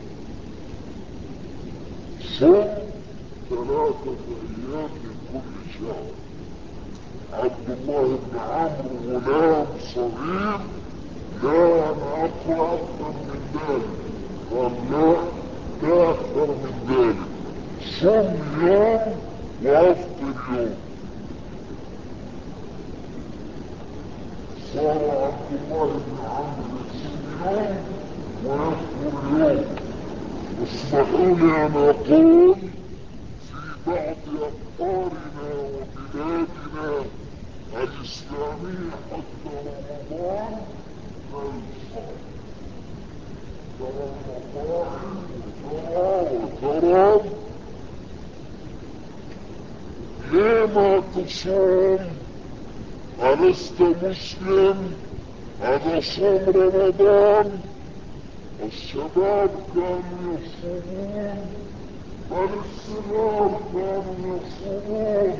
صوم ثلاثة أيام من كل شهر. عبد الله بن عمرو غلام صغير، لا أنا أقرأ أكثر من ذلك، قال لا لا أكثر من ذلك، صم يوم وأفطر يوم. صار عبد الله بن عمرو يصوم يوم ويفطر يوم. اسمحوا لي أن أقول في بعض أقطارنا وبلادنا الإسلامية حتى رمضان نلصق ترى المطاعم وترى وترى. ليه ما تصوم؟ ألست مسلم؟ هذا صوم رمضان. الشباب كانوا يصومون، بل الصغار كانوا يصومون.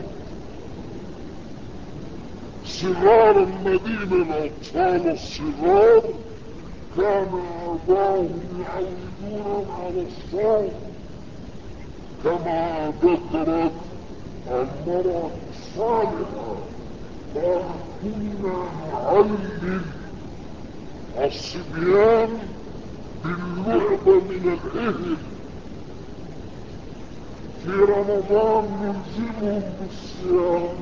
صغار المدينة الأطفال الصغار كان آباؤهم يعودونهم على الصوم، كما ذكرت المرأة الصالحة قالت كنا نعلم الصبيان باللعبة من الإهل، في رمضان نلزمهم بالصيام،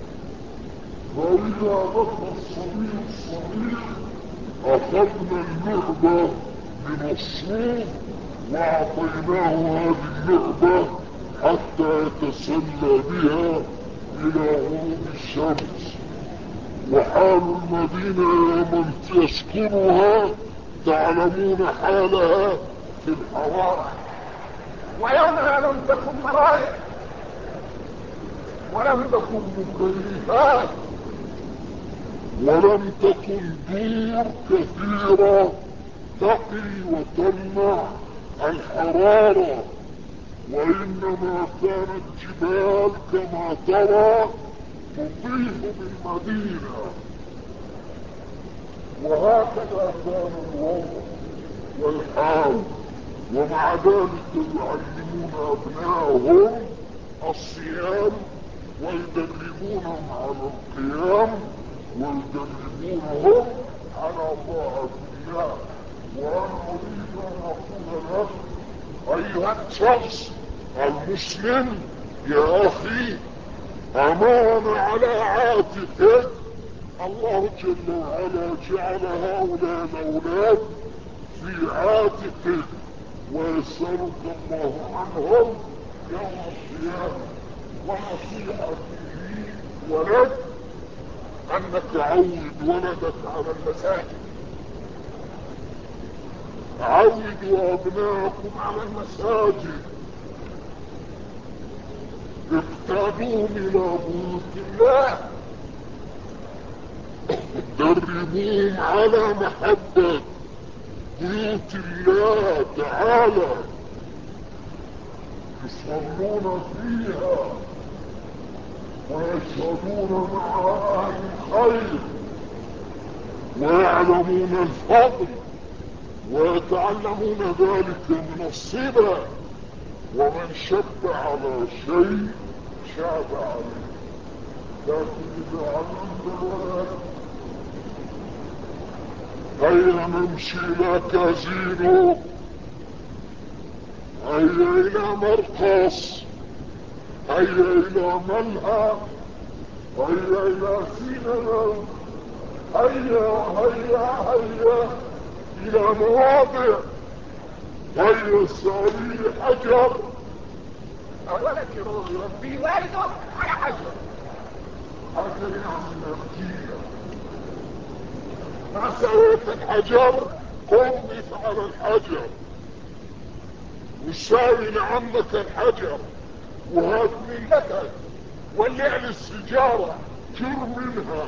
فإذا بقى الصبي الصغير أخذنا اللعبة من الصوم وأعطيناه هذه اللعبة حتى يتسلى بها إلى غروب الشمس. وحال المدينة يا من يسكنها تعلمون حالها في الحرارة، ويومها لم تكن مرايح ولم تكن مكيفات ولم تكن دور كثيرة تقي وتمنع الحرارة، وإنما كانت جبال كما ترى تطيح بالمدينة. وهكذا كان الوضع والحال، ومع ذلك يعلمون أبنائهم الصيام ويدربونهم على القيام ويدربونهم على طاعة الله. وأنا أريد أن أقول لك أيها الشخص المسلم يا أخي، أمان على عاتقك. الله جل وعلا جعل هؤلاء الأولاد في عاتقك ويسألك الله عنهم يوم القيامة. ونصيحتي لي ولد أنك عود ولدك على المساجد، عودوا أبناءكم على المساجد، اقتادوهم إلى بيوت الله، دربوهم على محبة بيوت الله تعالى، يصلون فيها ويشهدون معها أهل الخير ويعلمون الفضل ويتعلمون ذلك من الصبا. ومن شب على شيء شاب عليه. لكن إذا علمت الولد هيا نمشي إلى كازينو، هيا إلى مرقص، هيا إلى ملهى، هيا إلى سينما، هيا هيا هيا إلى مواضع، هيا ساري حجر. الولد يربي والده على حجر، حجر يعني نرجية. ما سويت الحجر قم افعل الحجر، وساوي لعمك الحجر وهات ملتك ولع السجارة جر منها.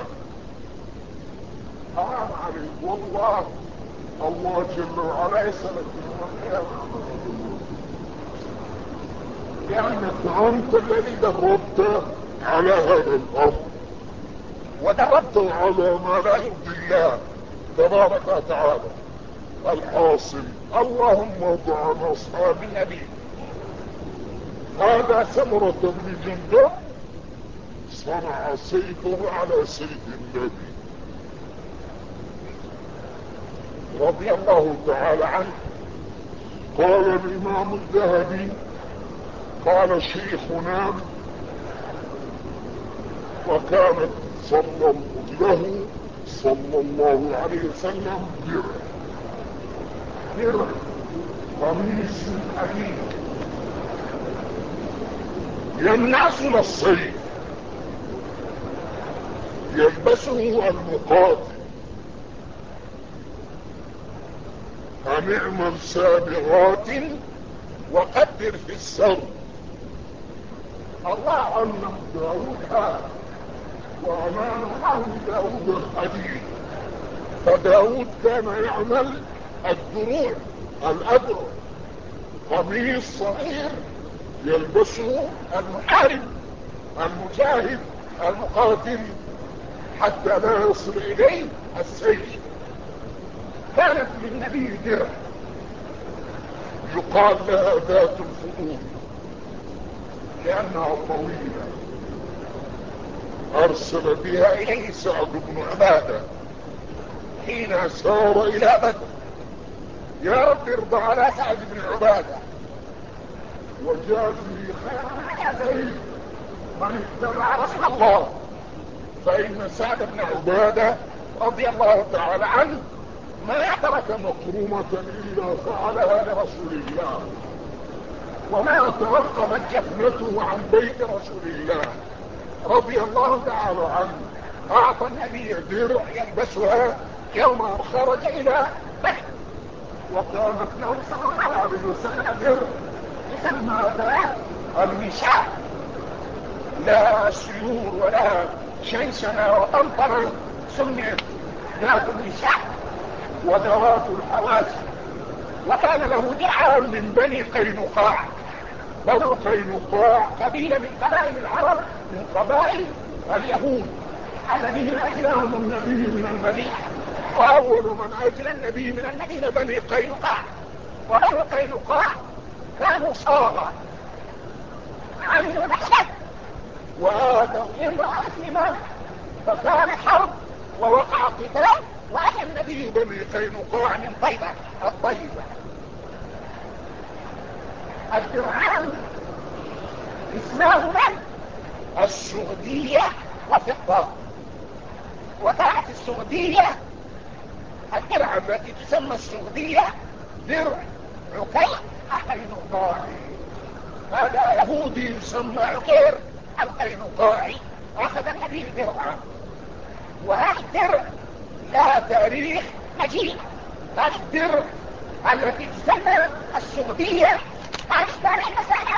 حرام عليك والله. الله جل وعلا يسألك يوم القيامة لأنك أنت الذي دربت على هذا الأمر ودربته على ما لا يرضي الله تبارك وتعالى. الحاصل اللهم ارض عن أصحاب النبي. هذا سمرة بن جندب صنع سيفه على سيف النبي رضي الله تعالى عنه. قال الإمام الذهبي قال شيخنا وكانت صلى له صلى الله عليه وسلم درع درع قميص حديد يمنعه للصيد يلبسه المقاتل أن اعمل سابغات وقدر في السرد. الله علم داود هذا وأمام له داود الحديد. فداود كان يعمل الدروع الأدرع، قميص صغير يلبسه المحارب المجاهد المقاتل حتى لا يصل إليه السيف. كانت للنبي درع يقال لها ذات الفضول لأنها طويلة. أرسل بها إليه سعد بن عبادة حين سار إلى بدر: يا رب ارضى على سعد بن عبادة وجازني خير من اتبع رسول الله، فإن سعد بن عبادة رضي الله تعالى عنه ما ترك مكرمة إلا فعلها لرسول الله، وما توقفت جفنته عن بيت رسول الله رضي الله تعالى عنه. أعطى النبي درع يلبسها يوم خرج إلى بدر، وكانت له صلى الله عليه وسلم درع يسمى ذات المشاع، لا سيور ولا شنشنة وطنطنة، سميت ذات المشاع وذوات الحواس. وكان له دعاء من بني قينقاع. بنو قينقاع قبيلة من قبائل العرب، من قبائل اليهود الذين أجلهم النبي من المدينة، وأول من أجل النبي من المدينة بني قينقاع. وبنو قينقاع كانوا صاغة عملوا نحسد وآتوا امرأة لمن، فكان حرب ووقع قتال، وأتى النبي بني قينقاع من طيبة الطيبة. الدرعان اسمهما السغدية وفضة. وكانت السغدية الدرع التي تسمى السغدية درع عكير القينقاعي. هذا يهودي يسمى عكير القينقاعي أخذ النبي درعا. وهذا الدرع لها تاريخ مجيء. هذا الدرع التي تسمى السغدية تاريخ المساحة